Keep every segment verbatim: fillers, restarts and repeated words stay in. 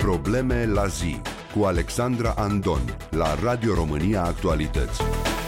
Probleme la zi cu Alexandra Andon la Radio România Actualități.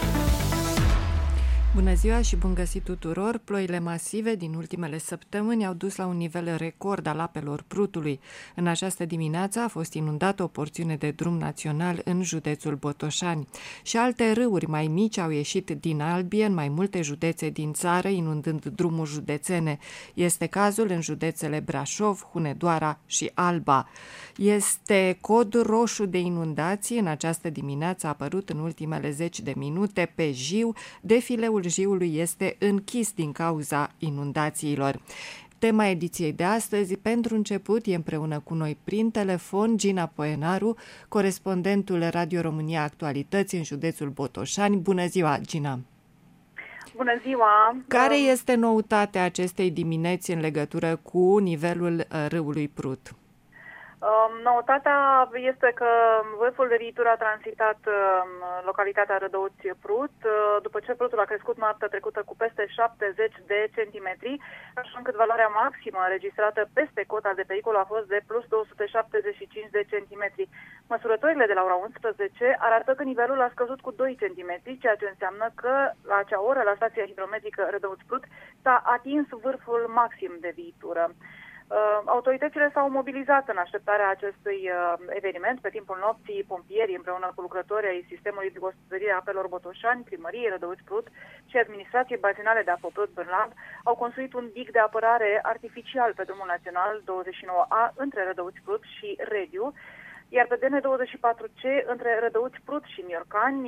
Bună ziua și bun găsit tuturor! Ploile masive din ultimele săptămâni au dus la un nivel record al apelor Prutului. În această dimineață a fost inundată o porțiune de drum național în județul Botoșani. Și alte râuri mai mici au ieșit din albie în mai multe județe din țară, inundând drumuri județene. Este cazul în județele Brașov, Hunedoara și Alba. Este cod roșu de inundații. În această dimineață a apărut în ultimele zeci de minute pe Jiu. Defileul Jiului este închis din cauza inundațiilor. Tema ediției de astăzi, pentru început, e împreună cu noi prin telefon Gina Poenaru, corespondentul Radio România Actualități în județul Botoșani. Bună ziua, Gina! Bună ziua! Care este noutatea acestei dimineți în legătură cu nivelul râului Prut? Noutatea este că vârful de viitură a transitat localitatea Rădăuți Prut, după ce Prutul a crescut noaptea trecută cu peste șaptezeci de centimetri, așa încât valoarea maximă înregistrată peste cota de pericol a fost de plus două sute șaptezeci și cinci de centimetri. Măsurătorile de la ora unsprezece arată că nivelul a scăzut cu doi centimetri, ceea ce înseamnă că la acea oră, la stația hidrometrică Rădăuți Prut, s-a atins vârful maxim de viitură. Autoritățile s-au mobilizat în așteptarea acestui eveniment. Pe timpul nopții, pompierii împreună cu lucrătorii ai sistemului de gospodărire a apelor Botoșani, primăriei Rădăuți Prut și administrației bazinale de apă Prut Bârlad au construit un dig de apărare artificial pe drumul național douăzeci și nouă A între Rădăuți Prut și Rediu, iar pe D N douăzeci și patru C între Rădăuți Prut și Miorcani.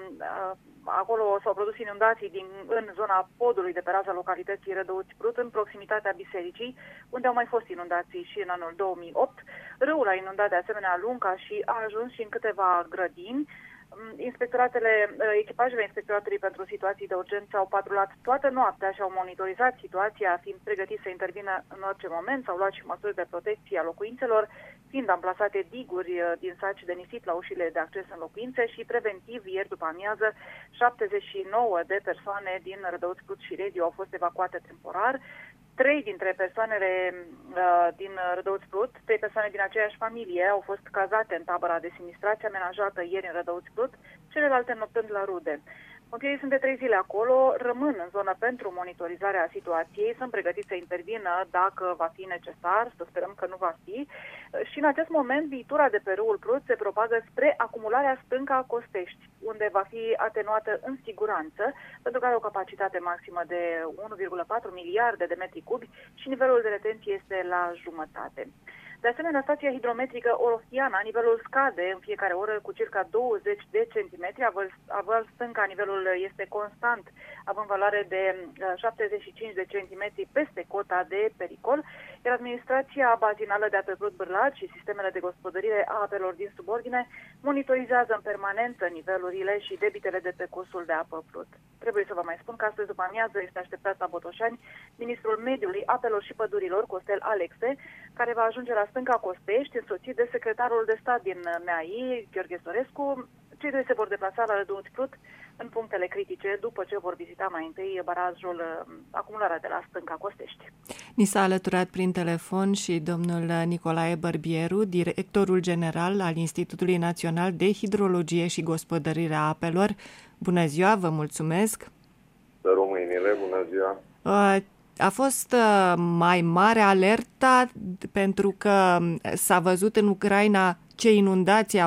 Acolo s-au produs inundații din, în zona podului de pe raza localității Rădăuți Prut, în proximitatea bisericii, unde au mai fost inundații și în anul două mii opt. Râul a inundat de asemenea Lunca și a ajuns și în câteva grădini. Inspectoratele, echipajele Inspectoratului pentru Situații de Urgență au patrulat toată noaptea și au monitorizat situația, fiind pregătiți să intervină în orice moment. S-au luat și măsuri de protecție a locuințelor, fiind amplasate diguri din saci de nisip la ușile de acces în locuințe și preventiv, ieri după amiază, șaptezeci și nouă de persoane din Rădăuți Prut și Rediu au fost evacuate temporar. Trei dintre persoanele uh, din Rădăuți Prut, trei persoane din aceeași familie, au fost cazate în tabăra de sinistrație amenajată ieri în Rădăuți Prut, celelalte noptând la rude. Pompierii sunt de trei zile acolo, rămân în zonă pentru monitorizarea situației, sunt pregătiți să intervină dacă va fi necesar, să sperăm că nu va fi. Și în acest moment, viitura de pe râul Prut se propagă spre acumularea stâncă a Costești, unde va fi atenuată în siguranță, pentru că are o capacitate maximă de unu virgulă patru miliarde de metri cubi și nivelul de retenție este la jumătate. De asemenea, stația hidrometrică Orofiana, nivelul scade în fiecare oră cu circa douăzeci de centimetri, aval stânca, nivelul este constant, având valoare de șaptezeci și cinci de centimetri peste cota de pericol, iar administrația bazinală de apă Prut Bârlad și sistemele de gospodărire a apelor din subordine monitorizează în permanență nivelurile și debitele de pe cursul de apă Prut. Trebuie să vă mai spun că astăzi după amiază este așteptat la Botoșani ministrul mediului, apelor și pădurilor, Costel Alexe, care va ajunge la stânca Costești, însoțit de secretarul de stat din M A I, Gheorghe Sorescu. Cei doi se vor deplasa la Rădăuți Prut în punctele critice, după ce vor vizita mai întâi barajul, acumularea de la stânca Costești. Ni s-a alăturat prin telefon și domnul Nicolae Bărbieru, directorul general al Institutului Național de Hidrologie și Gospodărire a Apelor. Bună ziua, vă mulțumesc! Să românile, bună ziua! Uh, A fost mai mare alerta pentru că s-a văzut în Ucraina ce inundații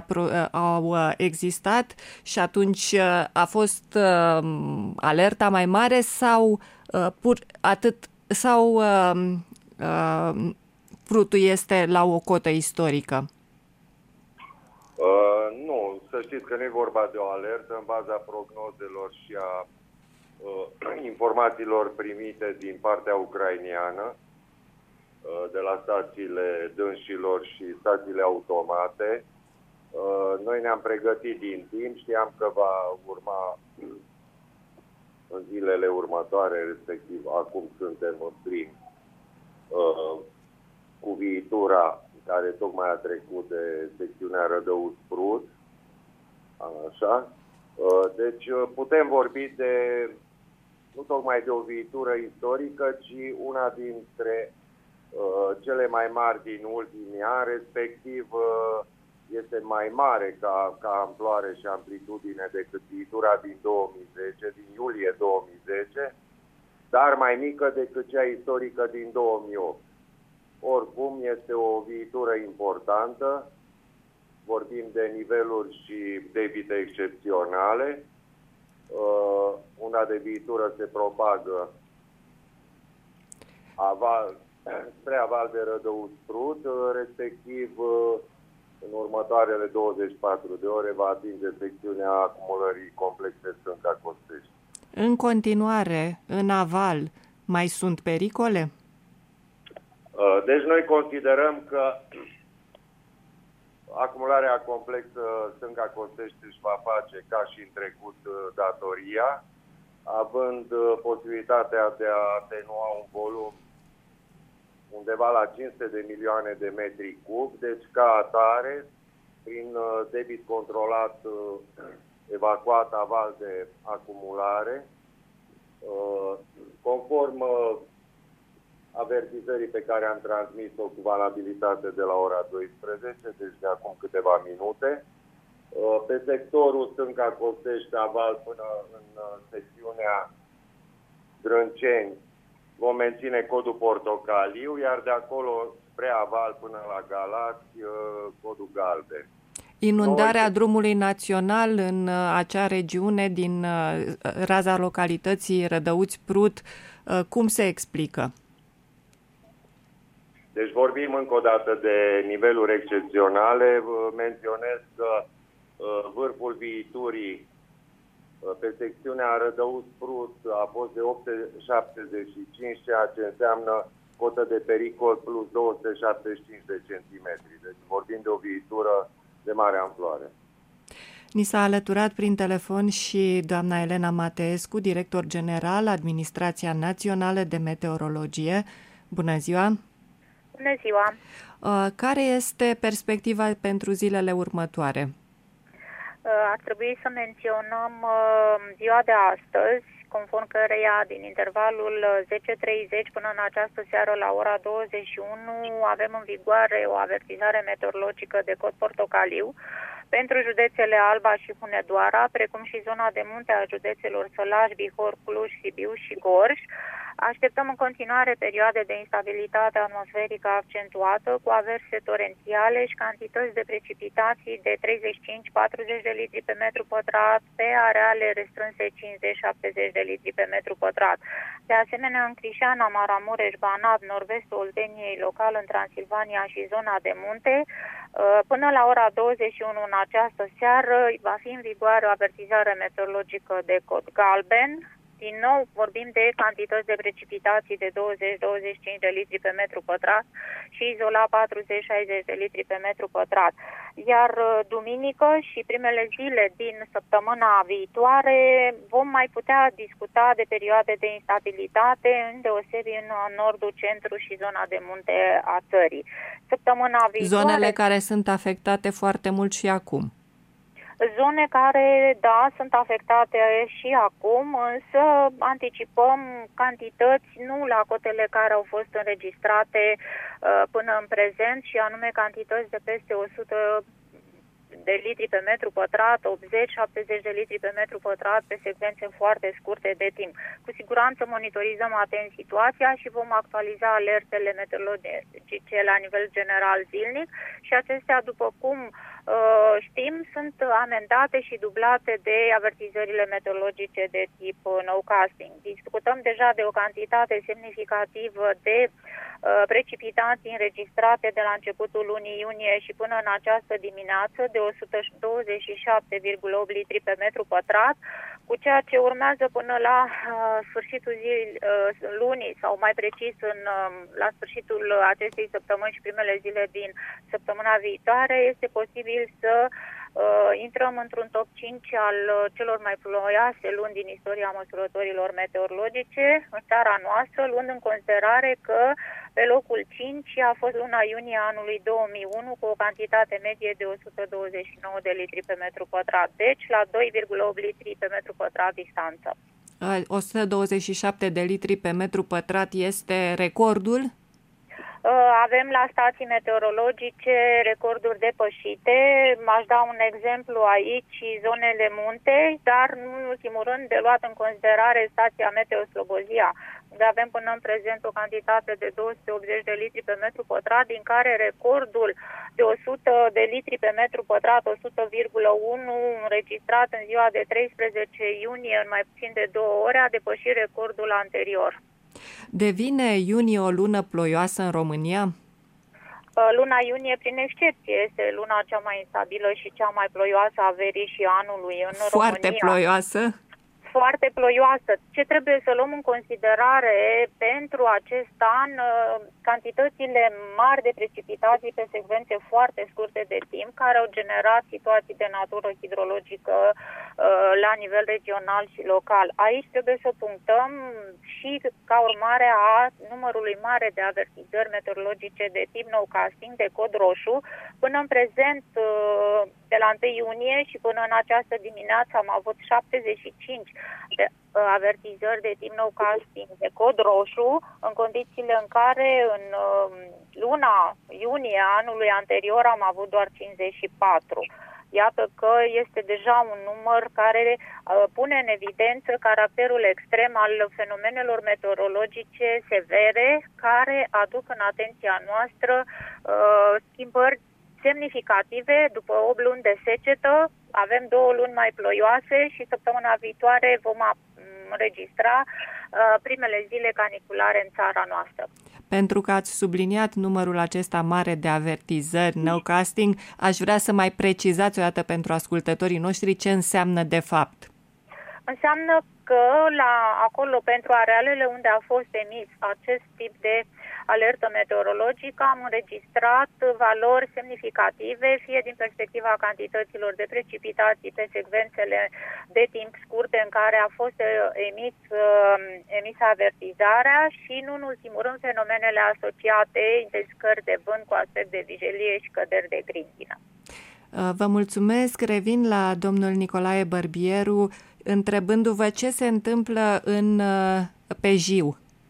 au existat și atunci a fost alerta mai mare sau pur atât sau Prutul este la o cotă istorică? Uh, nu, să știți că nu e vorba de o alertă. În baza prognozelor și a informațiilor primite din partea ucrainiană, de la stațiile dânșilor și stațiile automate. Noi ne-am pregătit din timp, știam că va urma în zilele următoare, respectiv acum suntem în prim, cu viitura care tocmai a trecut de secțiunea Rădăuți Prut. Așa. Deci putem vorbi de nu tocmai de o viitură istorică, ci una dintre cele mai mari din ultimii ani, respectiv este mai mare ca, ca amploare și amplitudine decât viitura din două mii zece, din iulie două mii zece, dar mai mică decât cea istorică din două mii opt. Oricum, este o viitură importantă, vorbim de niveluri și debite excepționale. Uh, una de viitură se propagă aval, spre aval de Rădăuți-Prut, respectiv în următoarele douăzeci și patru de ore va atinge secțiunea acumulării complexe Stânca-Costești. În continuare, în aval, mai sunt pericole? Deci noi considerăm că acumularea complexă Stânca-Costești își va face ca și în trecut datoria, având posibilitatea de a atenua un volum undeva la cinci sute de milioane de metri cub, deci ca atare, prin debit controlat, evacuat aval de acumulare, conform avertizării pe care am transmis-o cu valabilitate de la ora douăsprezece, deci de acum câteva minute. Pe sectorul Stânca-Costești, aval până în secțiunea Drânceni, vom menține codul portocaliu, iar de acolo spre aval până la Galați, codul galben. Inundarea Noi... drumului național în acea regiune din raza localității Rădăuți-Prut, cum se explică? Deci vorbim încă o dată de niveluri excepționale. Menționez că vârful viiturii pe secțiunea Rădăuți-Prut a fost de opt sute șaptezeci și cinci, ceea ce înseamnă cotă de pericol plus două sute șaptezeci și cinci de centimetri. Deci vorbim de o viitură de mare amploare. Ni s-a alăturat prin telefon și doamna Elena Mateescu, director general, Administrația Națională de Meteorologie. Bună ziua! Bună ziua! Care este perspectiva pentru zilele următoare? Ar trebui să menționăm ziua de astăzi, conform căreia din intervalul zece treizeci până în această seară la ora douăzeci și unu avem în vigoare o avertizare meteorologică de cod portocaliu pentru județele Alba și Hunedoara, precum și zona de munte a județelor Sălaș, Bihor, Cluj, Sibiu și Gorj. Așteptăm în continuare perioade de instabilitate atmosferică accentuată, cu averse torențiale și cantități de precipitații de treizeci și cinci patruzeci de litri pe metru pătrat, pe areale restrânse cincizeci șaptezeci de litri pe metru pătrat. De asemenea, în Crișana, Maramureș, Banat, nord-vestul Olteniei, local în Transilvania și zona de munte, până la ora douăzeci și unu în această seară va fi în vigoare o avertizare meteorologică de cod galben. Din nou vorbim de cantități de precipitații de douăzeci douăzeci și cinci de litri pe metru pătrat și izolat patruzeci șaizeci de litri pe metru pătrat. Iar duminică și primele zile din săptămâna viitoare vom mai putea discuta de perioade de instabilitate, îndeosebi în nordul, centru și zona de munte a țării. Săptămâna viitoare... Zonele care sunt afectate foarte mult și acum. Zone care, da, sunt afectate și acum, însă anticipăm cantități nu la cotele care au fost înregistrate uh, până în prezent, și anume cantități de peste o sută de litri pe metru pătrat, optzeci șaptezeci de litri pe metru pătrat pe secvențe foarte scurte de timp. Cu siguranță monitorizăm atent situația și vom actualiza alertele meteorologice la nivel general zilnic și acestea, după cum uh, știm, sunt amendate și dublate de avertizările meteorologice de tip nowcasting. Discutăm deja de o cantitate semnificativă de uh, precipitații înregistrate de la începutul lunii iunie și până în această dimineață de o sută douăzeci și șapte virgulă opt litri pe metru pătrat, cu ceea ce urmează până la uh, sfârșitul zilei, uh, lunii, sau mai precis în, uh, la sfârșitul acestei săptămâni și primele zile din săptămâna viitoare, este posibil să uh, intrăm într-un top cinci al uh, celor mai ploioase luni din istoria măsurătorilor meteorologice în țara noastră, luând în considerare că pe locul cinci a fost luna iunie anului două mii unu cu o cantitate medie de o sută douăzeci și nouă de litri pe metru pătrat, deci la doi virgulă opt litri pe metru pătrat distanță. o sută douăzeci și șapte de litri pe metru pătrat este recordul? Avem la stații meteorologice recorduri depășite. M-aș da un exemplu aici, zonele munte, dar nu în ultimul rând de luat în considerare stația Meteo Slobozia, unde avem până în prezent o cantitate de două sute optzeci de litri pe metru pătrat, din care recordul de o sută de litri pe metru pătrat, o sută virgulă unu, înregistrat în ziua de treisprezece iunie, în mai puțin de două ore, a depășit recordul anterior. Devine iunie o lună ploioasă în România? Luna iunie, prin excepție, este luna cea mai instabilă și cea mai ploioasă a verii și anului în Foarte România. Foarte ploioasă? Foarte ploioasă. Ce trebuie să luăm în considerare pentru acest an? Cantitățile mari de precipitații pe secvențe foarte scurte de timp, care au generat situații de natură hidrologică la nivel regional și local. Aici trebuie să punctăm și ca urmare a numărului mare de avertizări meteorologice de tip nowcasting, de cod roșu. Până în prezent, de la întâi iunie și până în această dimineață, am avut șaptezeci și cinci de avertizări de tip nowcasting de cod roșu, în condițiile în care în luna iunie anului anterior am avut doar cincizeci și patru. Iată că este deja un număr care uh, pune în evidență caracterul extrem al fenomenelor meteorologice severe, care aduc în atenția noastră uh, schimbări semnificative. După opt luni de secetă, avem două luni mai ploioase și săptămâna viitoare vom înregistra uh, primele zile caniculare în țara noastră. Pentru că ați subliniat numărul acesta mare de avertizări, nowcasting, aș vrea să mai precizați o dată pentru ascultătorii noștri ce înseamnă de fapt. Înseamnă că la acolo, pentru arealele unde a fost emis acest tip de alertă meteorologică, am înregistrat valori semnificative, fie din perspectiva cantităților de precipitații pe secvențele de timp scurte în care a fost emis, emisă avertizarea și, nu în ultimul rând, fenomenele asociate, intensificări de vânt cu aspect de vijelie și căderi de grindină. Vă mulțumesc. Revin la domnul Nicolae Bărbieru, întrebându-vă ce se întâmplă în Pejiu.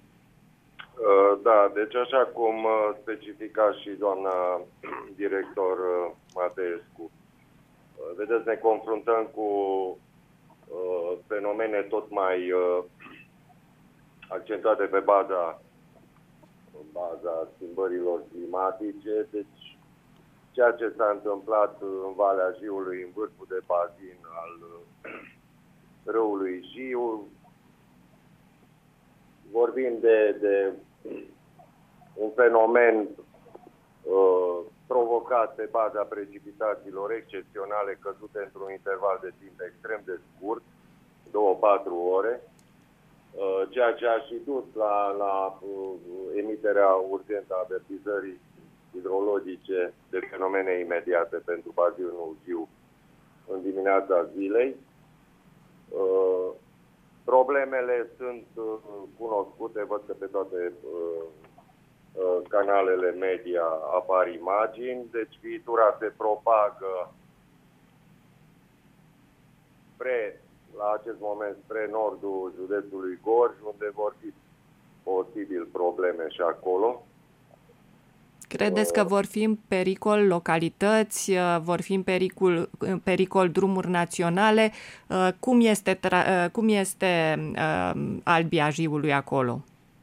Da, deci așa cum specifica și doamna director Mateescu, vedeți, ne confruntăm cu fenomene tot mai accentuate pe baza, baza schimbărilor climatice, deci ceea ce s-a întâmplat în Valea Jiului, în vârful de bazin al râului Jiu, vorbim de, de un fenomen uh, provocat pe baza precipitațiilor excepționale căzute într-un interval de timp extrem de scurt, două patru ore, uh, ceea ce a și dus la, la uh, emiterea urgentă a avertizării hidrologice de fenomene imediate pentru bazinul Jiu în dimineața zilei. Uh, Problemele sunt uh, cunoscute, văd că pe toate uh, uh, canalele media apar imagini, deci viitura se propagă spre, la acest moment spre nordul județului Gorj, unde vor fi posibil probleme și acolo. Credeți că vor fi în pericol localități, vor fi în pericol, în pericol drumuri naționale? Cum este, tra- cum este uh, Albia Jiului acolo?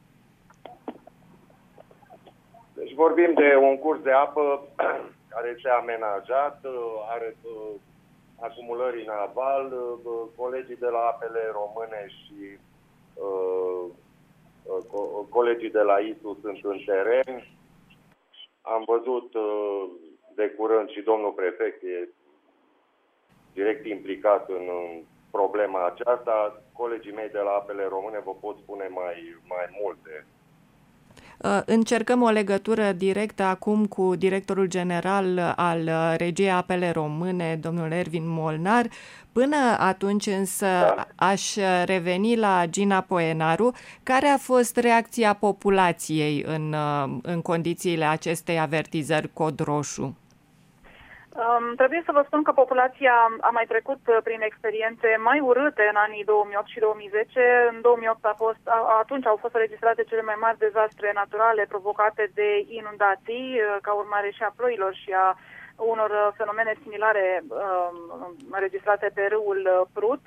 Deci vorbim de un curs de apă care este amenajat, are uh, acumulări în aval, uh, colegii de la Apele Române și uh, uh, co- colegii de la I S U sunt în teren. Am văzut de curând și domnul prefect e direct implicat în problema aceasta. Colegii mei de la Apele Române vă pot spune mai, mai multe. Încercăm o legătură directă acum cu directorul general al Regiei Apele Române, domnul Ervin Molnar. Până atunci însă da. aș reveni la Gina Poenaru. Care a fost reacția populației în, în condițiile acestei avertizări cod roșu? Um, trebuie să vă spun că populația a mai trecut prin experiențe mai urâte în anii două mii opt și două mii zece. În două mii opt a fost, a, atunci au fost înregistrate cele mai mari dezastre naturale provocate de inundații, ca urmare și a ploilor și a unor fenomene similare um, înregistrate pe râul Prut.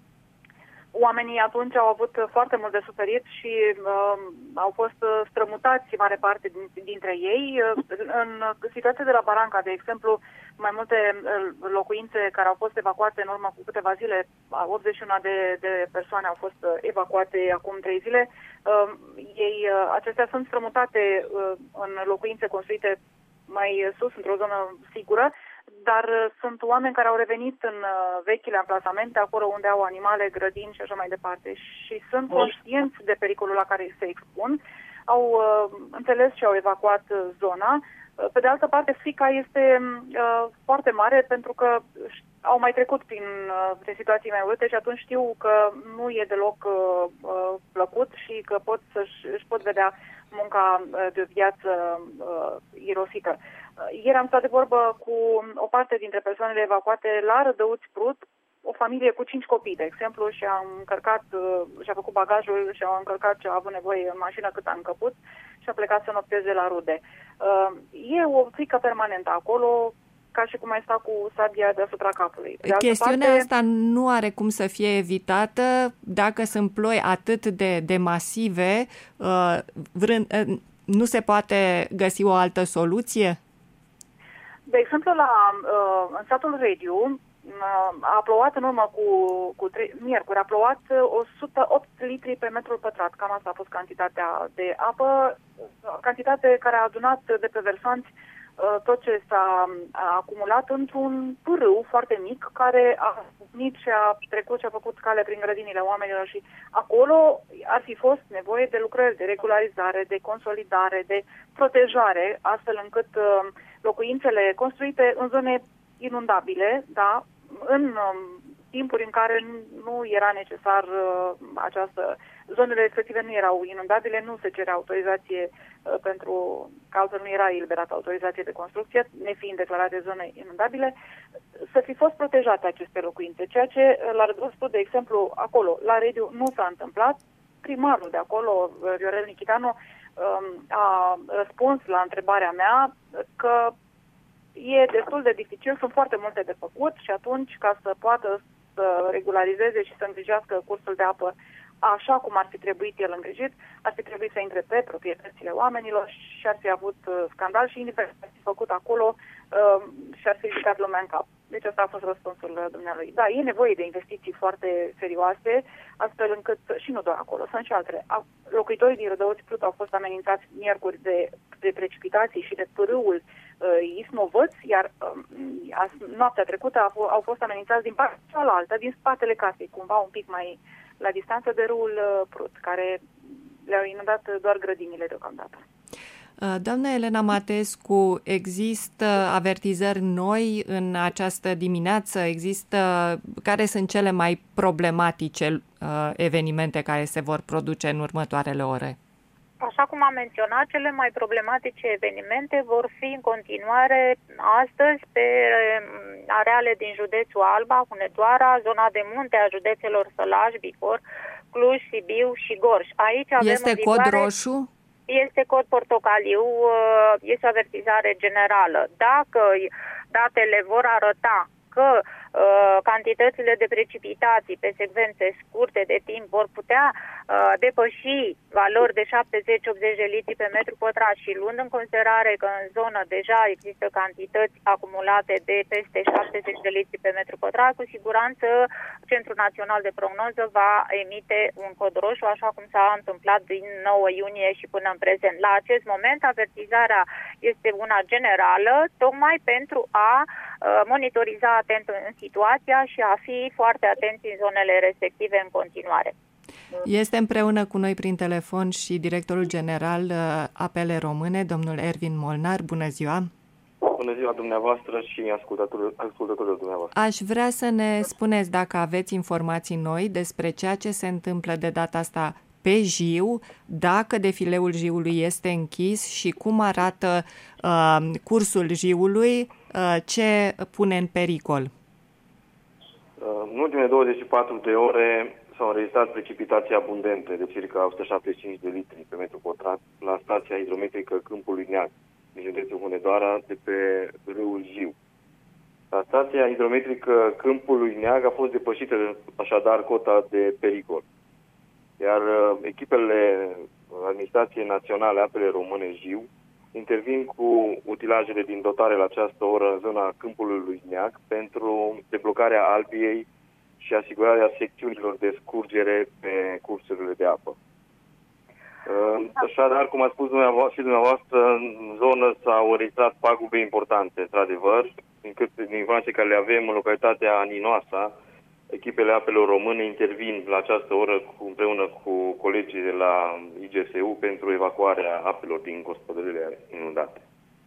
Oamenii atunci au avut foarte mult de suferit și uh, au fost strămutați mare parte dintre ei. În situația de la Baranca, de exemplu, mai multe locuințe care au fost evacuate în urmă cu câteva zile, optzeci și unu de, de persoane au fost evacuate acum trei zile. Uh, ei, uh, acestea sunt strămutate uh, în locuințe construite mai sus, într-o zonă sigură, dar sunt oameni care au revenit în vechile amplasamente, acolo unde au animale, grădini și așa mai departe, și sunt conștienți de pericolul la care se expun, au uh, înțeles și au evacuat zona. Pe de altă parte, frica este uh, foarte mare pentru că au mai trecut prin, uh, prin situații mai urâte și atunci știu că nu e deloc uh, uh, plăcut și că pot să-și își pot vedea munca uh, de viață uh, irosită. Ieri am stat de vorbă cu o parte dintre persoanele evacuate la Rădăuți Prut, o familie cu cinci copii, de exemplu, și a încărcat, și-a făcut bagajul și a încărcat ce a avut nevoie în mașină cât a încăput și a plecat să nopteze la rude. E o frică permanentă acolo, ca și cum ai sta cu sabia deasupra capului. De Chestiunea parte, asta nu are cum să fie evitată dacă sunt ploi atât de, de masive, vrând, nu se poate găsi o altă soluție? De exemplu, la, în satul Rediu a plouat în urmă cu, cu trei, miercuri, a plouat o sută opt litri pe metru pătrat. Cam asta a fost cantitatea de apă, cantitate care a adunat de pe versanți tot ce s-a acumulat într-un pârâu foarte mic care a nici și a trecut și a făcut cale prin grădinile oamenilor și acolo ar fi fost nevoie de lucrări de regularizare, de consolidare, de protejare, astfel încât locuințele construite în zone inundabile, da, în um, timpuri în care nu era necesar uh, această... Zonele respective nu erau inundabile, nu se cerea autorizație uh, pentru... că altfel nu era eliberată autorizație de construcție, nefiind declarate zone inundabile, să fi fost protejate aceste locuințe. Ceea ce la Rădăuți, de exemplu, acolo, la Rediu, nu s-a întâmplat. Primarul de acolo, Viorel Nichitanu, um, a răspuns la întrebarea mea că e destul de dificil, sunt foarte multe de făcut și atunci, ca să poată să regularizeze și să îngrijească cursul de apă așa cum ar fi trebuit el îngrijit, ar fi trebuit să intre pe proprietățile oamenilor și ar fi avut uh, scandal și indiferent ar fi făcut acolo uh, și ar fi ridicat lumea în cap. Deci asta a fost răspunsul dumnealui. Da, e nevoie de investiții foarte serioase, astfel încât, și nu doar acolo, sunt și altele. Locuitorii din Rădăuți Prut au fost amenințați miercuri de, de precipitații și de pârâul uh, Ismovăț, iar uh, noaptea trecută au, au fost amenințați din partea cealaltă, din spatele casei, cumva un pic mai la distanță de râul uh, Prut, care le-au inundat doar grădinile deocamdată. Doamna Elena Matescu, există avertizări noi în această dimineață? Există, care sunt cele mai problematice uh, evenimente care se vor produce în următoarele ore? Așa cum am menționat, cele mai problematice evenimente vor fi în continuare astăzi pe areale din județul Alba, Hunedoara, zona de munte a județelor Sălaj, Bihor, Cluj, Sibiu și Gorj. Aici avem este în vigoare... cod roșu? Este cod portocaliu, este o avertizare generală. Dacă datele vor arăta că uh, cantitățile de precipitații pe secvențe scurte de timp vor putea uh, depăși valori de șaptezeci optzeci de litri pe metru pătrat și luând în considerare că în zonă deja există cantități acumulate de peste șaptezeci de litri pe metru pătrat, cu siguranță Centrul Național de Prognoză va emite un cod roșu, așa cum s-a întâmplat din nouă iunie și până în prezent. La acest moment, avertizarea este una generală, tocmai pentru a uh, monitoriza atent în situația și a fi foarte atenți în zonele respective în continuare. Este împreună cu noi prin telefon și directorul general Apele Române, domnul Ervin Molnar. Bună ziua! Bună ziua dumneavoastră și ascultătorilor, ascultătorilor dumneavoastră. Aș vrea să ne spuneți dacă aveți informații noi despre ceea ce se întâmplă de data asta pe Jiu, dacă defileul Jiului este închis și cum arată uh, cursul Jiului, uh, ce pune în pericol? În ultimele douăzeci și patru de ore s-au înregistrat precipitații abundente de circa o sută șaptezeci și cinci de litri pe metru pătrat la stația hidrometrică Câmpului Neag, din județul Hunedoara, de pe râul Jiu. La stația hidrometrică Câmpului Neag a fost depășită așadar cota de pericol. Iar uh, echipele Administrației Naționale Apele Române Jiu intervin cu utilajele din dotare la această oră în zona Câmpului lui Neag pentru deblocarea Albiei și asigurarea secțiunilor de scurgere pe cursurile de apă. Așadar, cum a spus dumneavoastră, și dumneavoastră, în zonă s-au înregistrat pagube importante, într-adevăr, încât din informații care le avem în localitatea Ninoasa, echipele apelor române intervin la această oră cu, împreună cu colegii de la I G S U pentru evacuarea apelor din gospodăriile inundate.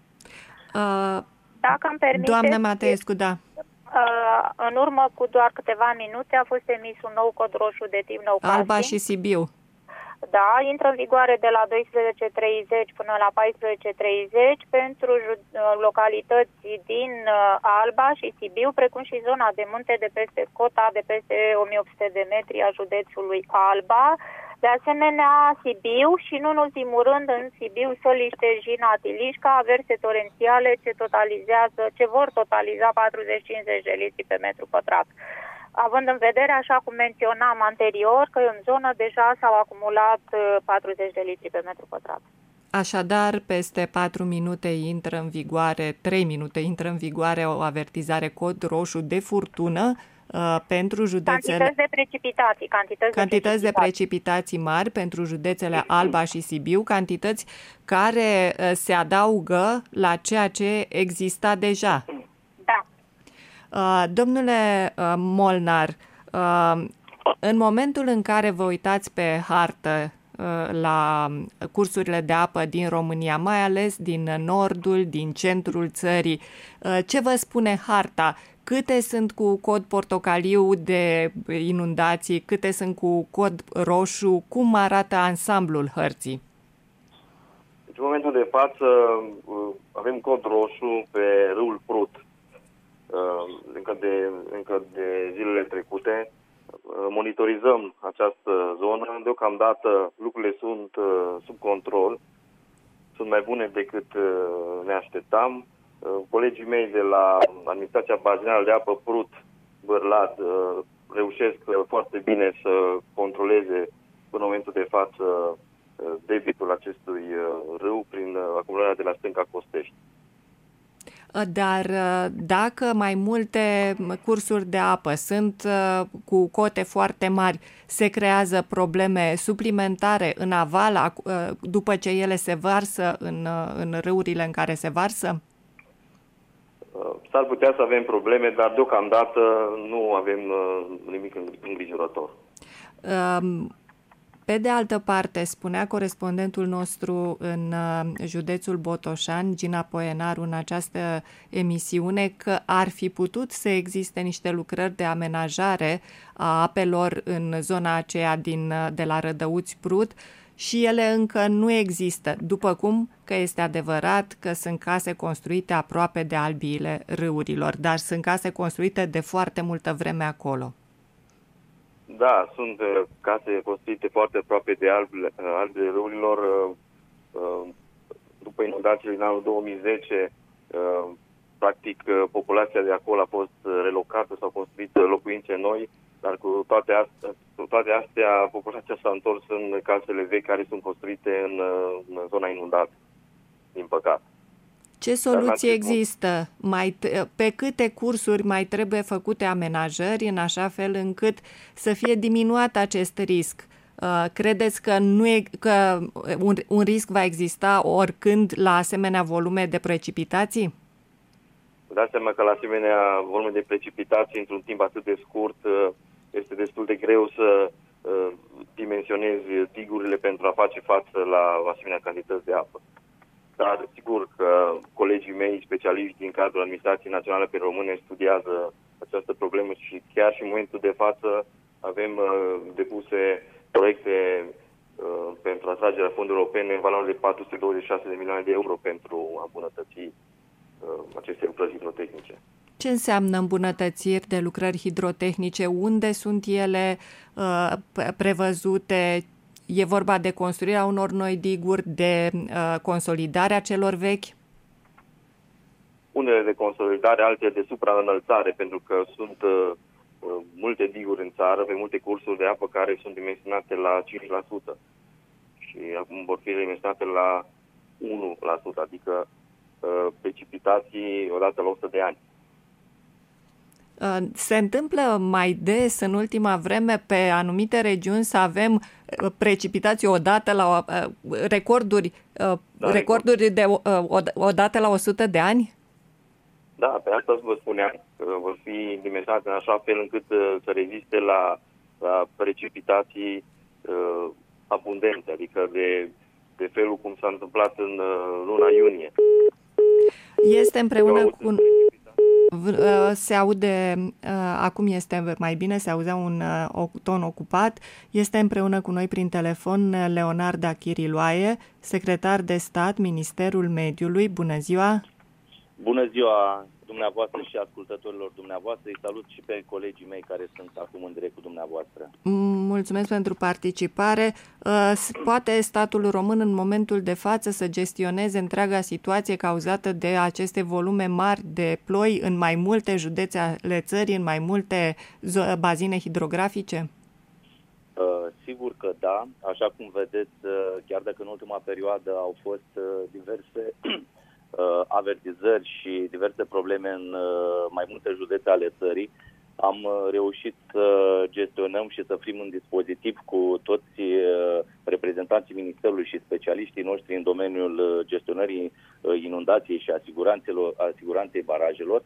Uh, Dacă îmi permiteți, doamna Mateescu, da. Uh, în urmă cu doar câteva minute a fost emis un nou cod roșu de tip nou casting. Alba și Sibiu. Da, intră în vigoare de la douăsprezece treizeci până la paisprezece treizeci pentru localități din Alba și Sibiu, precum și zona de munte de peste cota de peste o mie opt sute de metri a județului Alba. De asemenea, Sibiu și, nu în ultimul rând, în Sibiu, Săliște, Jina, Tilișca, averse torențiale ce totalizează, ce vor totaliza patruzeci cincizeci de litri pe metru pătrat. Având în vedere, așa cum menționam anterior, că în zonă deja s-au acumulat patruzeci de litri pe metru pătrat. Așadar, peste patru minute intră în vigoare, trei minute intră în vigoare o avertizare cod roșu de furtună uh, pentru județele... Cantități de precipitații. Cantități, cantități de, de precipitații mari pentru județele Alba și Sibiu, cantități care uh, se adaugă la ceea ce exista deja. Uh, domnule uh, Molnar, uh, în momentul în care vă uitați pe hartă uh, la cursurile de apă din România, mai ales din nordul, din centrul țării, uh, ce vă spune harta? Câte sunt cu cod portocaliu de inundații, câte sunt cu cod roșu? Cum arată ansamblul hărții? Deci, în momentul de față uh, avem cod roșu pe râul Prut. Încă de, încă de zilele trecute monitorizăm această zonă. Deocamdată lucrurile sunt sub control, sunt mai bune decât ne așteptam. Colegii mei de la Administrația Bazinală de Apă Prut, Bârlad, reușesc foarte bine să controleze în momentul de față debitul acestui râu prin acumularea de la stânca Costești. Dar dacă mai multe cursuri de apă sunt cu cote foarte mari, se creează probleme suplimentare în aval după ce ele se varsă în, în râurile în care se varsă? S-ar putea să avem probleme, dar deocamdată nu avem nimic îngrijorător. Um, Pe de altă parte, spunea corespondentul nostru în județul Botoșani, Gina Poenaru, în această emisiune, că ar fi putut să existe niște lucrări de amenajare a apelor în zona aceea din, de la Rădăuți-Prut și ele încă nu există, după cum că este adevărat că sunt case construite aproape de albiile râurilor, dar sunt case construite de foarte multă vreme acolo. Da, sunt uh, case construite foarte aproape de albile, albile râurilor. Uh, uh, după inundațiile din anul două mii zece, uh, practic uh, populația de acolo a fost relocată, s-au construit locuințe noi, dar cu toate astea, cu toate astea populația s-a întors în casele vechi care sunt construite în, uh, în zona inundată, din păcate. Ce soluții există? Mai pe câte cursuri mai trebuie făcute amenajări în așa fel încât să fie diminuat acest risc? Credeți că, nu e, că un, un risc va exista oricând la asemenea volume de precipitații? Dați seama că la asemenea volume de precipitații într-un timp atât de scurt este destul de greu să dimensionezi digurile pentru a face față la asemenea cantități de apă. Dar sigur că colegii mei specialiști din cadrul Administrației Naționale pe Române studiază această problemă și chiar și în momentul de față avem uh, depuse proiecte pentru atragerea fondurilor europene în valoare de patru sute douăzeci și șase de milioane de euro pentru a îmbunătăți aceste lucrări hidrotehnice. Ce înseamnă îmbunătățiri de lucrări hidrotehnice? Unde sunt ele uh, prevăzute? E vorba de construirea unor noi diguri, de uh, consolidarea celor vechi? Unele de consolidare, altele de supraînălțare, pentru că sunt uh, multe diguri în țară, pe multe cursuri de apă care sunt dimensionate la cinci la sută și acum vor fi dimensionate la unu la sută, adică uh, precipitații odată la o sută de ani. Se întâmplă mai des în ultima vreme pe anumite regiuni să avem precipitații odată la recorduri, da, recorduri de odată la o sută de ani? Da, pe asta vă spuneam, că vor fi dimensionate în așa fel încât să reziste la, la precipitații uh, abundente, adică de, de felul cum s-a întâmplat în uh, luna iunie. Este împreună cu... Se aude, acum este mai bine, se auzea un ton ocupat. Este împreună cu noi prin telefon Leonard Achiriloae, secretar de stat, Ministerul Mediului. Bună ziua! Bună ziua dumneavoastră și ascultătorilor dumneavoastră. Îi salut și pe colegii mei care sunt acum în direct cu dumneavoastră. Mulțumesc pentru participare. Poate statul român în momentul de față să gestioneze întreaga situație cauzată de aceste volume mari de ploi în mai multe județe ale țării, în mai multe bazine hidrografice? Sigur că da. Așa cum vedeți, chiar dacă în ultima perioadă au fost diverse avertizări și diverse probleme în mai multe județe ale țării, am reușit să gestionăm și să fim în dispozitiv cu toți reprezentanții Ministerului și specialiștii noștri în domeniul gestionării inundației și asiguranței barajelor.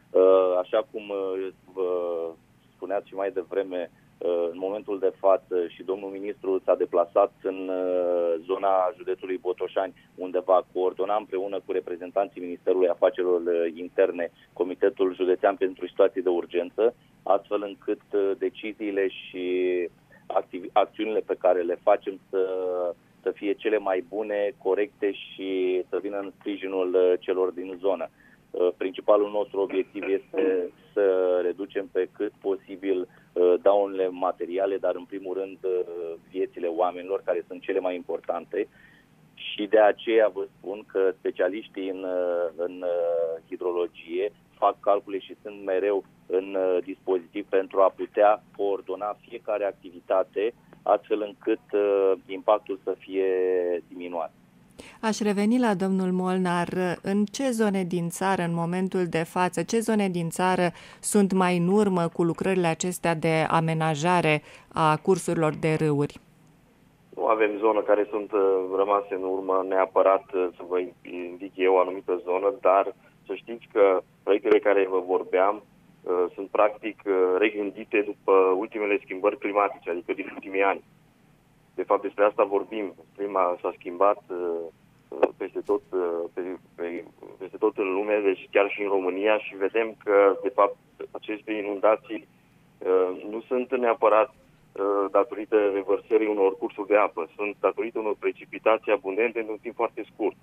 Așa cum vă spuneați și mai devreme, în momentul de față și domnul ministru s-a deplasat în zona județului Botoșani, unde va coordona împreună cu reprezentanții Ministerului Afacerilor Interne Comitetul Județean pentru Situații de Urgență, astfel încât deciziile și acțiunile pe care le facem să, să fie cele mai bune, corecte și să vină în sprijinul celor din zonă. Principalul nostru obiectiv este să reducem pe cât posibil daunele materiale, dar în primul rând viețile oamenilor, care sunt cele mai importante. Și de aceea vă spun că specialiștii în, în hidrologie fac calcule și sunt mereu în dispozitiv pentru a putea coordona fiecare activitate, astfel încât impactul să fie diminuat. Aș reveni la domnul Molnar. În ce zone din țară, în momentul de față, ce zone din țară sunt mai în urmă cu lucrările acestea de amenajare a cursurilor de râuri? Nu avem zonă care sunt rămase în urmă neapărat să vă indic eu o anumită zonă, dar să știți că proiectele care vă vorbeam sunt practic regândite după ultimele schimbări climatice, adică din ultimii ani. De fapt, despre asta vorbim. Clima s-a schimbat uh, peste tot, uh, pe, pe, peste tot în lume, deci chiar și în România, și vedem că, de fapt, aceste inundații uh, nu sunt neapărat uh, datorită revărsării unor cursuri de apă, sunt datorită unor precipitații abundente într-un timp foarte scurt.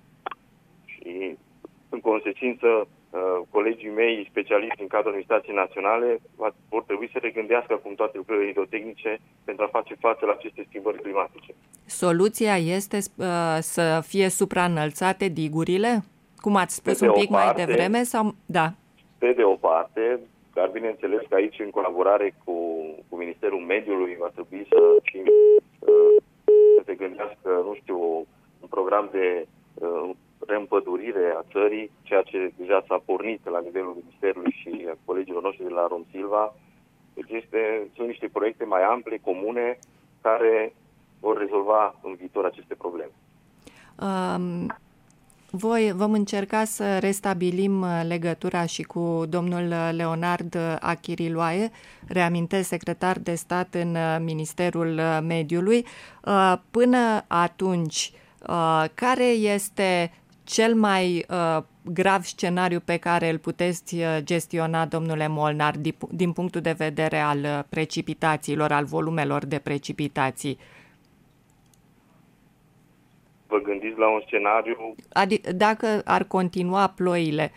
Și, în consecință, uh, colegii mei specialiști în cadrul administrației naționale vor trebui să regândească acum toate lucrurile hidrotehnice pentru a face față la aceste schimbări climatice. Soluția este uh, să fie supraînălțate digurile? Cum ați spus un pic parte, mai devreme? Sau... Da. Pe de o parte, dar bineînțeles că aici, în colaborare cu, cu Ministerul Mediului, va trebui să, fim, uh, să se gândească, nu știu, un program de uh, reîmpădurire a țării, ceea ce deja s-a pornit la nivelul Ministerului și a colegilor noștri de la Romsilva. Deci este, sunt niște proiecte mai ample, comune, care vor rezolva în viitor aceste probleme. Um, voi vom încerca să restabilim legătura și cu domnul Leonard Achiriloae, reamintesc, secretar de stat în Ministerul Mediului. Uh, până atunci, uh, care este cel mai uh, grav scenariu pe care îl puteți gestiona, domnule Molnar, din punctul de vedere al precipitațiilor, al volumelor de precipitații? vă gândiți la un scenariu... Adică dacă ar continua ploile,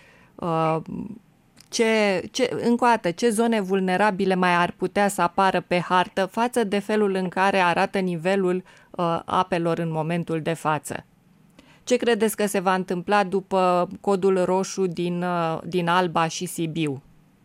ce, ce, încă o dată, ce zone vulnerabile mai ar putea să apară pe hartă față de felul în care arată nivelul apelor în momentul de față? Ce credeți că se va întâmpla după codul roșu din, din Alba și Sibiu?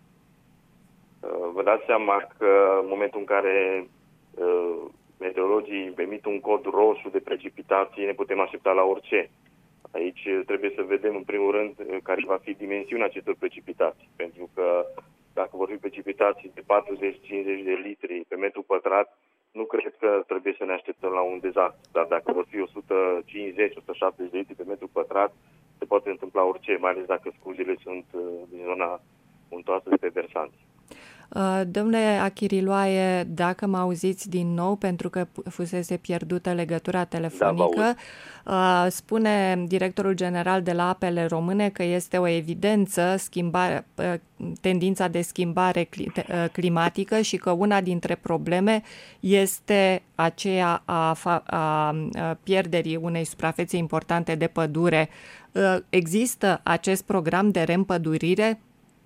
Vă dați seama că în momentul în care uh, meteorologii emit un cod roșu de precipitații, ne putem aștepta la orice. Aici trebuie să vedem în primul rând care va fi dimensiunea acestor precipitații, pentru că dacă vor fi precipitații de patruzeci cincizeci de litri pe metru pătrat, nu cred că trebuie să ne așteptăm la un dezastru, dar dacă vor fi o sută cincizeci - o sută șaptezeci de litri pe metru pătrat, se poate întâmpla orice, mai ales dacă scurgele sunt din zona muntoasă de pe versanți. Domnule Achiriloae, dacă mă auziți din nou, pentru că fusese pierdută legătura telefonică, da, spune directorul general de la Apele Române că este o evidență schimbare, tendința de schimbare climatică și că una dintre probleme este aceea a, a pierderii unei suprafețe importante de pădure. Există acest program de reîmpădurire?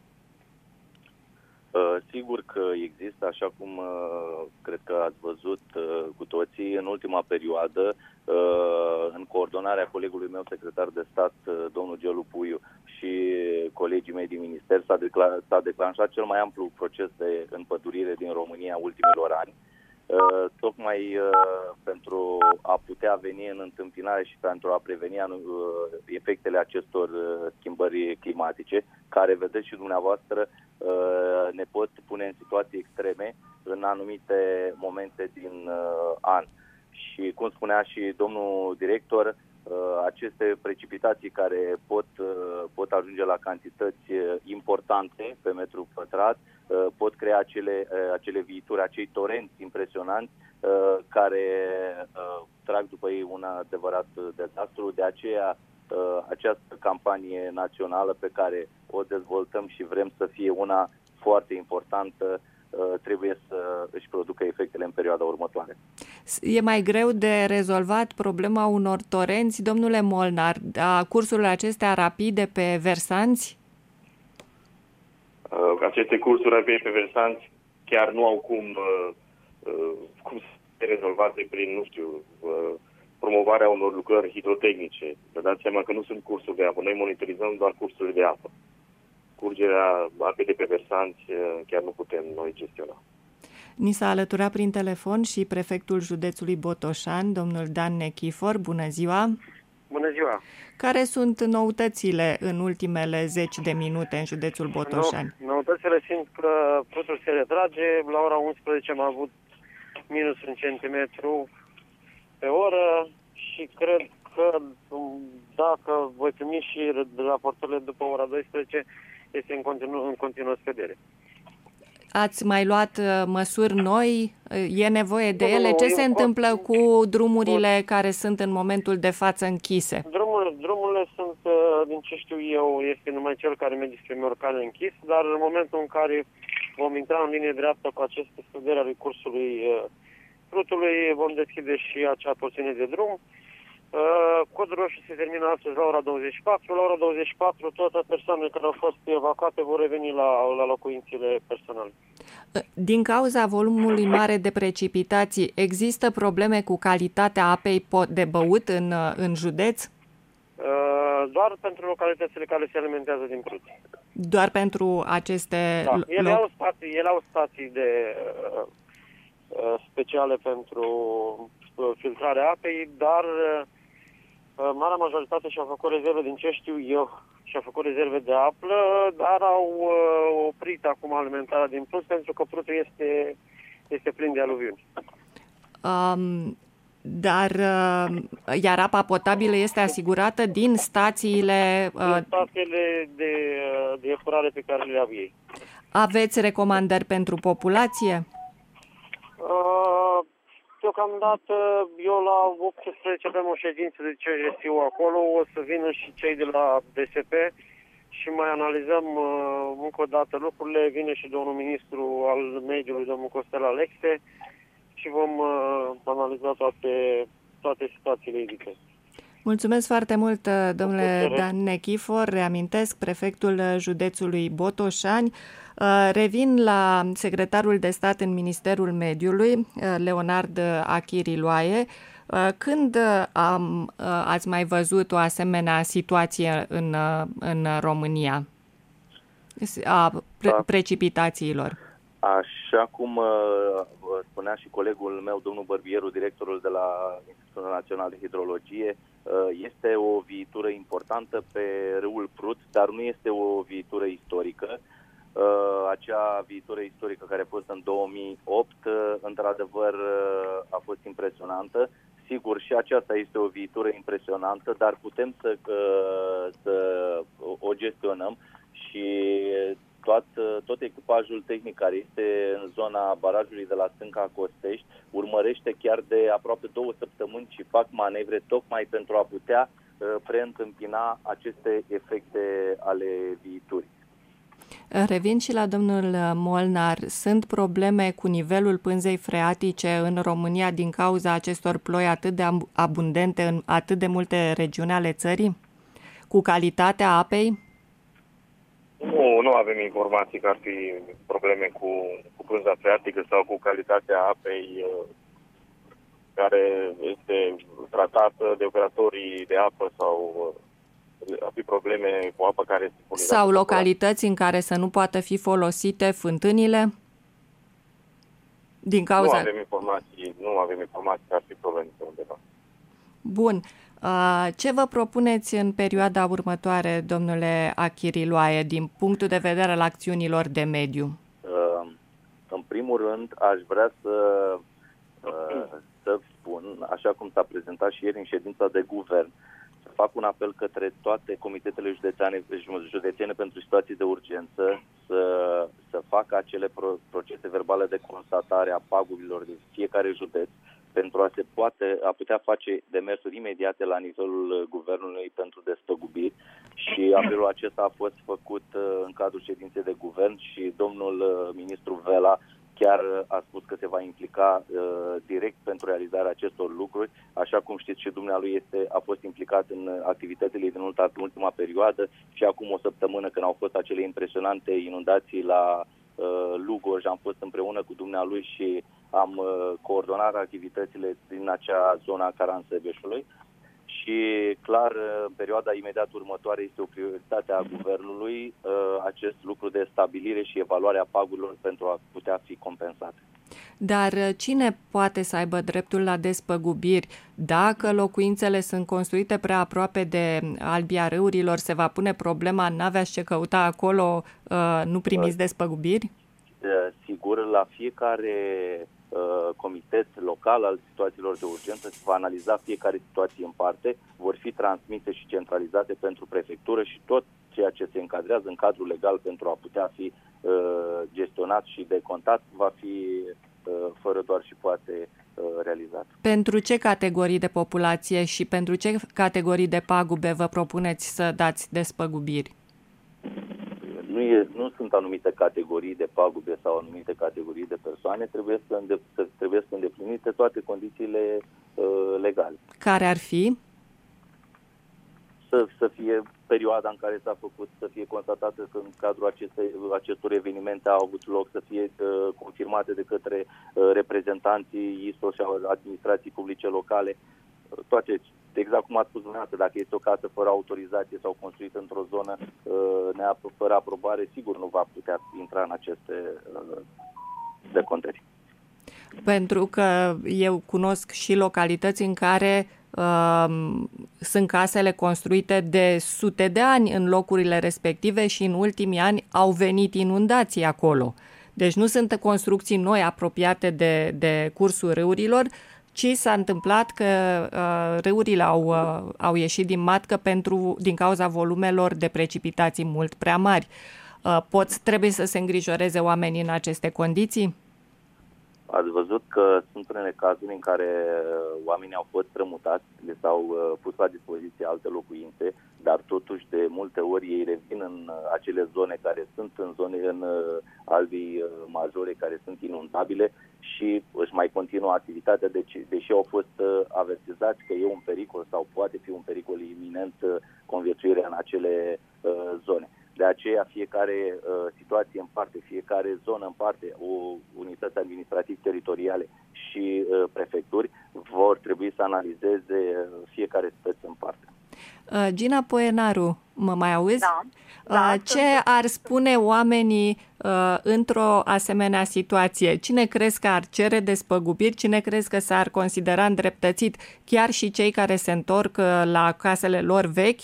Uh, sigur că există, așa cum uh, cred că ați văzut uh, cu toții, în ultima perioadă, uh, în coordonarea colegului meu secretar de stat, uh, domnul Gelu Puiu, și colegii mei din minister, s-a, declar- s-a declanșat cel mai amplu proces de împădurire din România ultimilor ani, uh, tocmai uh, pentru a putea veni în întâmpinare și pentru a preveni uh, efectele acestor uh, schimbări climatice, care, vedeți și dumneavoastră, ne pot pune în situații extreme în anumite momente din uh, an. Și cum spunea și domnul director, uh, aceste precipitații care pot, uh, pot ajunge la cantități importante pe metru pătrat, uh, pot crea acele, uh, acele viituri, acei torenți impresionanți uh, care uh, trag după ei un adevărat dezastru. De aceea această campanie națională pe care o dezvoltăm și vrem să fie una foarte importantă, trebuie să își producă efectele în perioada următoare. E mai greu de rezolvat problema unor torenți, domnule Molnar, a cursurile acestea rapide pe versanți? Aceste cursuri rapide pe versanți chiar nu au cum, cum să fie rezolvate prin, nu știu, promovarea unor lucrări hidrotehnice. Vă dați seama că nu sunt cursuri de apă. Noi monitorizăm doar cursurile de apă. Curgerea apei de pe versanți chiar nu putem noi gestiona. Ni s-a alăturat prin telefon și prefectul județului Botoșani, domnul Dan Nechifor. Bună ziua! Bună ziua! Care sunt noutățile în ultimele zeci de minute în județul Botoșani? Nou, noutățile sunt că prutul se retrage. La ora unsprezece am avut minus un centimetru pe oră și cred că dacă voi primi și raportările după ora douăsprezece, este în continuă, în continuă scădere. Ați mai luat măsuri noi? E nevoie de nu, ele? Nu, Ce se întâmplă cont, cu drumurile cont. care sunt în momentul de față închise? Drumurile, drumurile sunt, din ce știu eu, este numai cel care merge spre Miorcane închis, dar în momentul în care vom intra în linie dreaptă cu aceste scăderi ale cursului prutului, vom deschide și acea porțiune de drum. Codul roșu se termină astăzi la ora douăzeci și patru. La ora douăzeci și patru toate persoanele care au fost evacuate vor reveni la, la locuințele personale. Din cauza volumului mare de precipitații, există probleme cu calitatea apei de băut în, în județ? Doar pentru localitățile care se alimentează din prut. Doar pentru aceste... Da, ele au stații, ele au stații de... speciale pentru filtrarea apei, dar marea majoritate și-a făcut rezerve, din ce știu eu, și-a făcut rezerve de apă, dar au oprit acum alimentarea din Prut pentru că Prutul este, este plin de aluviuni. Um, dar iar apa potabilă este asigurată din stațiile... Uh, din stațiile de, de epurare pe care le au ei. Aveți recomandări pentru populație? Uh, deocamdată eu la optsprezece avem o ședință de C G S U acolo, o să vină și cei de la D S P și mai analizăm uh, încă o dată lucrurile. Vine și domnul ministru al mediului, domnul Costel Alexe, și vom uh, analiza toate, toate situațiile idite. Mulțumesc foarte mult, domnule Dan Nechifor. Reamintesc, prefectul județului Botoșani. Revin la secretarul de stat în Ministerul Mediului, Leonard Achiriloae. Când am, ați mai văzut o asemenea situație în, în România a pre- precipitațiilor? Așa cum uh, spunea și colegul meu, domnul Bărbieru, directorul de la Institutul Național de Hidrologie, uh, este o viitură importantă pe râul Prut, dar nu este o viitură istorică. Uh, acea viitură istorică care a fost în două mii opt, uh, într-adevăr, uh, a fost impresionantă. Sigur, și aceasta este o viitură impresionantă, dar putem să, uh, să o gestionăm și Tot, tot echipajul tehnic care este în zona barajului de la Stânca Costești urmărește chiar de aproape două săptămâni și fac manevre tocmai pentru a putea uh, preîntâmpina aceste efecte ale viiturii. Revin și la domnul Molnar. Sunt probleme cu nivelul pânzei freatice în România din cauza acestor ploi atât de abundente în atât de multe regiuni ale țării? Cu calitatea apei? Nu, nu avem informații că ar fi probleme cu, cu pânza freatică sau cu calitatea apei care este tratată de operatorii de apă sau ar fi probleme cu apă care este furnizată. Sau localități în care să nu poată fi folosite fântânile? Din cauza... Nu avem informații, nu avem informații că ar fi probleme pe undeva. Bun. Ce vă propuneți în perioada următoare, domnule Achiriloae, din punctul de vedere al acțiunilor de mediu? În primul rând, aș vrea să, să spun, așa cum s-a prezentat și ieri în ședința de guvern, să fac un apel către toate comitetele județene, județene pentru situații de urgență să, să facă acele procese verbale de constatare a pagubilor de fiecare județ, pentru a se poate, a putea face demersuri imediate la nivelul guvernului pentru despăgubiri și apelul acesta a fost făcut în cadrul ședinței de guvern și domnul ministru Vela chiar a spus că se va implica uh, direct pentru realizarea acestor lucruri. Așa cum știți și dumnealui este, a fost implicat în activitățile din ultima perioadă și acum o săptămână când au fost acele impresionante inundații la uh, Lugoj, am fost împreună cu dumnealui și am uh, coordonat activitățile din acea zona a Caransebeșului. Și clar, în perioada imediat următoare este o prioritate a guvernului acest lucru de stabilire și evaluare a pagurilor pentru a putea fi compensate. Dar cine poate să aibă dreptul la despăgubiri? Dacă locuințele sunt construite prea aproape de albia râurilor, se va pune problema, n-aveați ce căuta acolo, nu primiți despăgubiri? Sigur, la fiecare comitet local al situațiilor de urgență se va analiza fiecare situație în parte, vor fi transmise și centralizate pentru prefectură și tot ceea ce se încadrează în cadrul legal pentru a putea fi uh, gestionat și decontat va fi uh, fără doar și poate uh, realizat. Pentru ce categorii de populație și pentru ce categorii de pagube vă propuneți să dați despăgubiri? Nu, e, nu sunt anumite categorii de pagube sau anumite categorii de persoane, trebuie să, îndep- să, trebuie să îndeplinite toate condițiile uh, legale. Care ar fi? Să, să fie perioada în care s-a făcut, să fie constatată că în cadrul acestei, acestor evenimente au avut loc, să fie uh, confirmate de către uh, reprezentanții I S O și administrații publice locale. Uh, toate, exact cum ați spus dumneavoastră, dacă este o casă fără autorizație sau construită într-o zonă uh, fără aprobare, sigur nu va putea intra în aceste uh, decontări. Pentru că eu cunosc și localități în care uh, sunt casele construite de sute de ani în locurile respective și în ultimii ani au venit inundații acolo. Deci nu sunt construcții noi apropiate de, de cursul râurilor, ci s-a întâmplat că uh, râurile au, uh, au ieșit din matcă pentru, din cauza volumelor de precipitații mult prea mari. Uh, pot, trebuie să se îngrijoreze oamenii în aceste condiții? Ați văzut că sunt unele cazuri în care oamenii au fost strămutați, le s-au pus la dispoziție alte locuințe, dar totuși de multe ori ei revin în acele zone care sunt în zone în albii majore, care sunt inundabile și își mai continuă activitatea, deci, deși au fost avertizați că e un pericol sau poate fi un pericol iminent conviețuirea în acele uh, zone. De aceea fiecare uh, situație în parte, fiecare zonă în parte, o unități administrativ-teritoriale și uh, prefecturi vor trebui să analizeze fiecare situație în parte. Uh, Gina Poenaru, mă mai auzi? Da. Uh, da ce sunt... ar spune oamenii uh, într-o asemenea situație? Cine crezi că ar cere despăgubiri? Cine crezi că s-ar considera îndreptățit? Chiar și cei care se întorc uh, la casele lor vechi?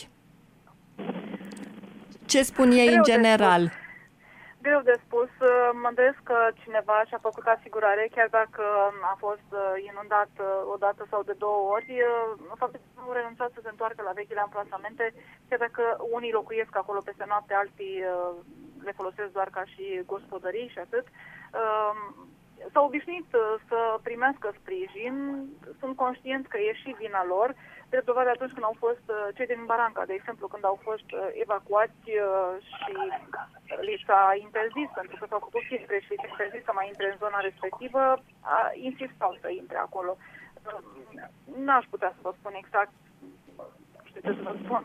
Ce spun ei Greu în general? De Greu de spus. Mă îndoiesc că cineva și-a făcut asigurare, chiar dacă a fost inundat o dată sau de două ori. Faptul că nu au renunțat să se întoarcă la vechile amplasamente, chiar dacă unii locuiesc acolo peste noapte, alții le folosesc doar ca și gospodării și atât. S-au obișnuit să primească sprijin, sunt conștienți că e și vina lor. De dovadă atunci când au fost cei din Baranca, de exemplu, când au fost evacuați și li s-a interzis, pentru că s-au făcut filtre și li s-a interzis să mai intre în zona respectivă, insistau să intre acolo. N-aș putea să vă spun exact, nu știu ce să vă spun.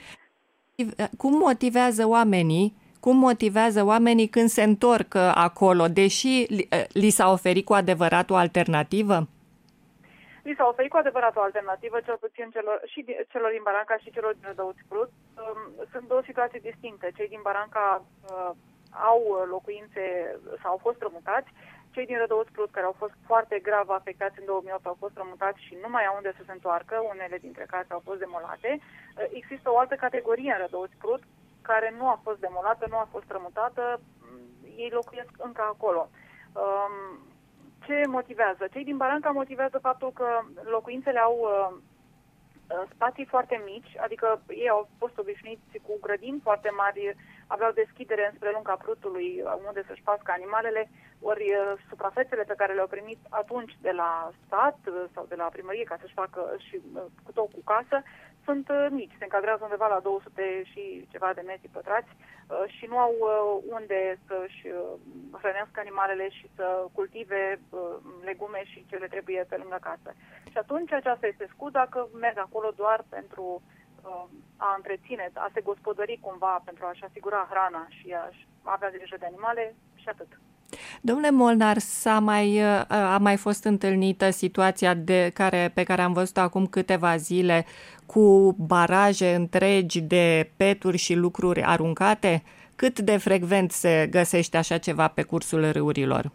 Cum motivează oamenii Cum motivează oamenii când se întorc acolo, deși li, li s-a oferit cu adevărat o alternativă? Li s-a oferit cu adevărat o alternativă, cel puțin celor, și celor din Baranca și celor din Rădăuți Prut. Sunt două situații distincte. Cei din Baranca uh, au locuințe sau au fost rămutați. Cei din Rădăuți Prut, care au fost foarte grav afectați în două mii opt, au fost rămutați și nu mai au unde să se întoarcă, unele dintre care au fost demolate. Uh, există o altă categorie în Rădăuți Prut, care nu a fost demolată, nu a fost rămutată, ei locuiesc încă acolo. Um, ce motivează? Cei din Baranca motivează faptul că locuințele au uh, spații foarte mici, adică ei au fost obișnuiți cu grădini foarte mari, aveau deschidere înspre lunga Prutului, unde să-și pască animalele, ori suprafețele pe care le-au primit atunci de la stat sau de la primărie ca să-și facă și cu tot cu casă, sunt mici, se încadrează undeva la două sute și ceva de metri pătrați și nu au unde să-și hrănească animalele și să cultive legume și ce le trebuie pe lângă casă. Și atunci aceasta este scuza că merg acolo doar pentru a întreține, a se gospodări cumva, pentru a-și asigura hrana și a-și avea grijă de animale și atât. Domnule Molnar, s-a mai, a mai fost întâlnită situația de care, pe care am văzut acum câteva zile cu baraje întregi de peturi și lucruri aruncate? Cât de frecvent se găsește așa ceva pe cursul râurilor?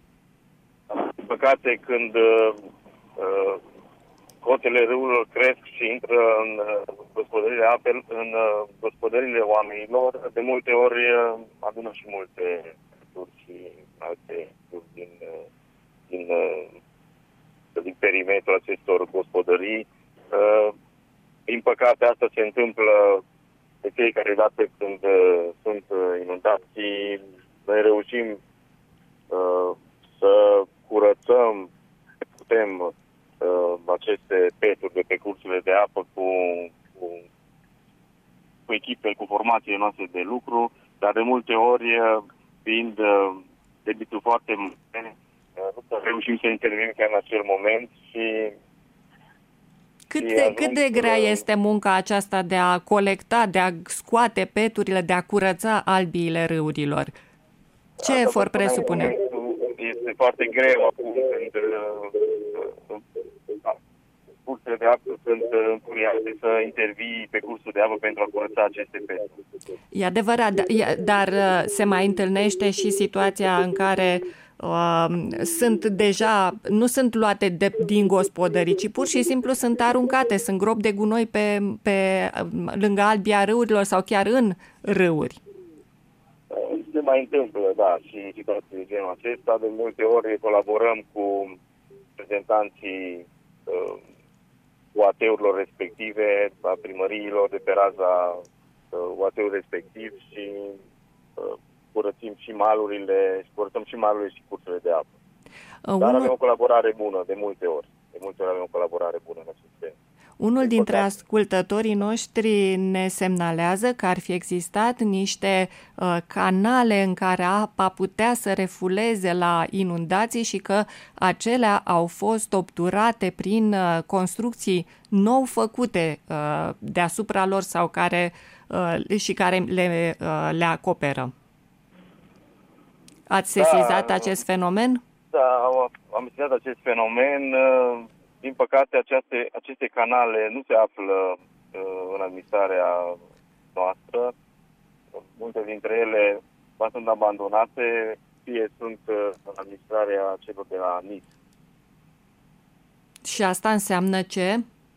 Din păcate, când uh, cotele râurilor cresc și intră în uh, gospodările apel, în uh, gospodările oamenilor, de multe ori uh, adună și multe și alte din, din, din perimetrul acestor gospodării. Din păcate, asta se întâmplă de fiecare dată când sunt inundații. Noi reușim să curățăm, putem, aceste peturi de pe cursurile de apă cu, cu, cu echipe, cu formațiile noastre de lucru, dar de multe ori fiind uh, debitul foarte mare, uh, reușim să intervenim chiar în acel moment și... Cât de, cât de grea uh, este munca aceasta de a colecta, de a scoate peturile, de a curăța albiile râurilor? Ce efort presupune? Este foarte greu acum când uh, cursele de apă sunt încuriate să intervii pe cursul de apă pentru a curăța aceste peturi. E adevărat, dar se mai întâlnește și situația în care uh, sunt deja, nu sunt luate de, din gospodării, ci pur și simplu sunt aruncate, sunt gropi de gunoi pe, pe lângă albia râurilor sau chiar în râuri. Se mai întâmplă, da, și situații de genul acesta. De multe ori colaborăm cu reprezentanții uh, U A T-urilor respective, a primăriilor de pe raza uh, U A T-ului respectiv și uh, curățim și malurile, și curățăm și malurile și cursurile de apă. Dar Unul... avem o colaborare bună de multe ori. De multe ori avem o colaborare bună în acest sens. Unul dintre ascultătorii noștri ne semnalează că ar fi existat niște uh, canale în care apa putea să refuleze la inundații și că acelea au fost obturate prin uh, construcții nou făcute uh, deasupra lor sau care uh, și care le, uh, le acoperă. Ați sesizat da, acest fenomen? Da, am, am sesizat acest fenomen. Uh... Din păcate, aceste, aceste canale nu se află uh, în administrarea noastră. Multe dintre ele ba sunt abandonate, fie sunt uh, în administrarea celor de la N I S. Și asta înseamnă ce?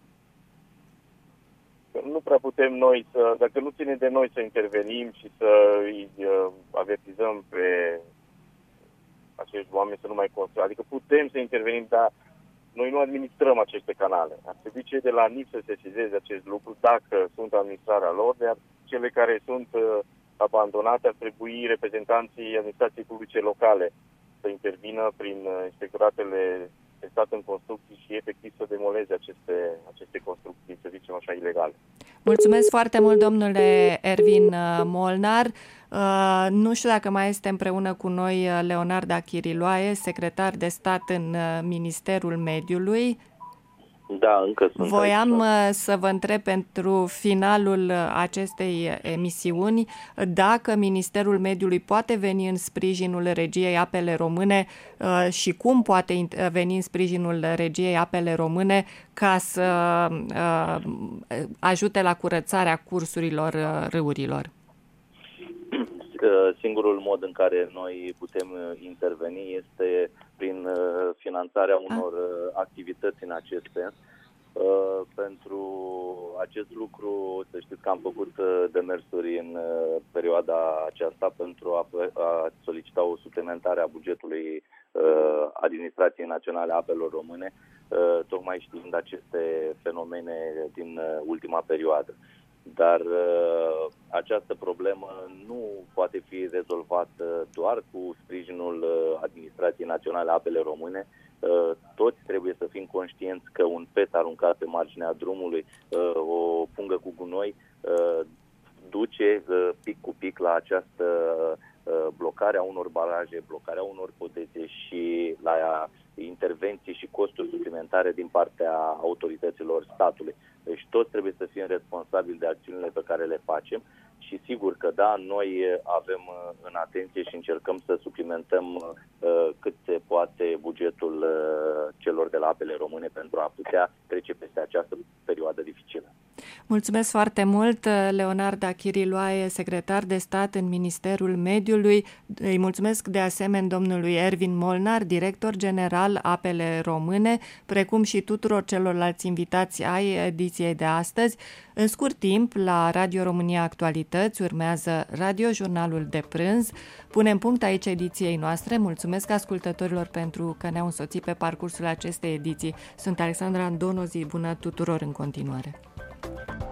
Că nu prea putem noi să, dacă nu ține de noi să intervenim și să îi uh, avertizăm pe acești oameni să nu mai construiască. Adică putem să intervenim, dar noi nu administrăm aceste canale. Ar trebui cei de la N I P să sesizeze acest lucru dacă sunt administrarea lor, iar cele care sunt uh, abandonate ar trebui reprezentanții administrației publice locale să intervină prin uh, inspectoratele de stat în construcții și efectiv să demoleze aceste, aceste construcții, să zicem așa, ilegale. Mulțumesc foarte mult, domnule Ervin Molnar. Uh, nu știu dacă mai este împreună cu noi Leonard Achiriloae, secretar de stat în Ministerul Mediului. Da, încă sunt Voiam aici. să vă întreb pentru finalul acestei emisiuni dacă Ministerul Mediului poate veni în sprijinul Regiei Apele Române și cum poate veni în sprijinul Regiei Apele Române ca să ajute la curățarea cursurilor râurilor. Singurul mod în care noi putem interveni este prin finanțarea unor activități în acest sens. Pentru acest lucru, să știți că am făcut demersuri în perioada aceasta pentru a, a solicita o suplimentare a bugetului Administrației Naționale a Apelor Române, tocmai știind aceste fenomene din ultima perioadă. Dar uh, această problemă nu poate fi rezolvată doar cu sprijinul uh, Administrației Naționale a Apele Române. Uh, toți trebuie să fim conștienți că un pet aruncat pe marginea drumului, uh, o pungă cu gunoi, uh, duce uh, pic cu pic la această uh, blocare a unor baraje, blocarea unor podete și la intervenții și costuri suplimentare din partea autorităților statului. Deci toți trebuie să fim responsabili de acțiunile pe care le facem și sigur că da, noi avem în atenție și încercăm să suplimentăm uh, cât se poate bugetul uh, celor de la Apele Române pentru a putea trece peste această perioadă dificilă. Mulțumesc foarte mult, Leonard Achiriloae, secretar de stat în Ministerul Mediului. Îi mulțumesc de asemenea domnului Ervin Molnar, director general Apele Române, precum și tuturor celorlalți invitați ai ediției de astăzi. În scurt timp, la Radio România Actualități urmează radiojurnalul de prânz. Punem punct aici ediției noastre. Mulțumesc ascultătorilor pentru că ne-au însoțit pe parcursul acestei ediții. Sunt Alexandra Andonozi, bună tuturor în continuare!